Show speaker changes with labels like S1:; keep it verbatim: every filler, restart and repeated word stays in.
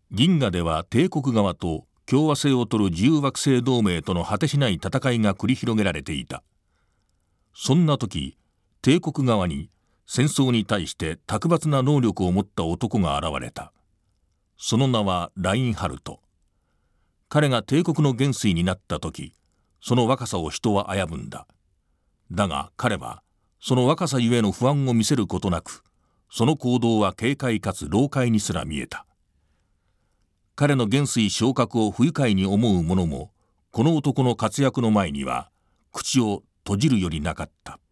S1: 銀河では帝国側と共和制を取る自由惑星同盟との果てしない戦いが繰り広げられていた。そんな時、帝国側に戦争に対して卓抜な能力を持った男が現れた。その名はラインハルト。彼が帝国の元帥になった時、その若さを人は危ぶんだ。だが彼はその若さゆえの不安を見せることなく、その行動は軽快かつ老快にすら見えた。彼の元帥昇格を不愉快に思う者も、この男の活躍の前には口を閉じるよりなかった。